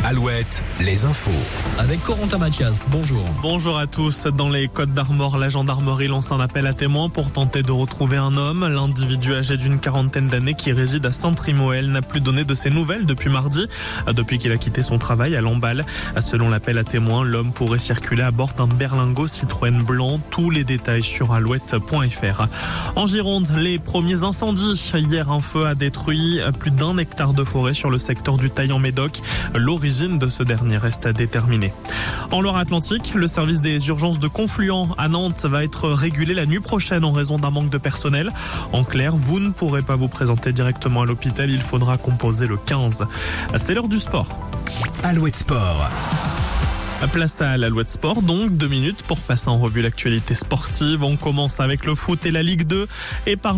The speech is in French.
Alouette, les infos. Avec Corentin Mathias, bonjour. Bonjour à tous. Dans les Côtes d'Armor, la gendarmerie lance un appel à témoins pour tenter de retrouver un homme. L'individu âgé d'une quarantaine d'années qui réside à Saint-Trimoël n'a plus donné de ses nouvelles depuis mardi, depuis qu'il a quitté son travail à Lamballe. Selon l'appel à témoins, l'homme pourrait circuler à bord d'un berlingot Citroën blanc. Tous les détails sur alouette.fr. En Gironde, les premiers incendies. Hier, un feu a détruit plus d'1 hectare de forêt sur le secteur du Taillan-Médoc. L'origine de ce dernier reste à déterminer. En Loire-Atlantique, le service des urgences de Confluent à Nantes va être régulé la nuit prochaine en raison d'un manque de personnel. En clair, vous ne pourrez pas vous présenter directement à l'hôpital, il faudra composer le 15. C'est l'heure du sport. Alouette Sport. Place à l'Alouette Sport, donc 2 minutes pour passer en revue l'actualité sportive. On commence avec le foot et la Ligue 2 et par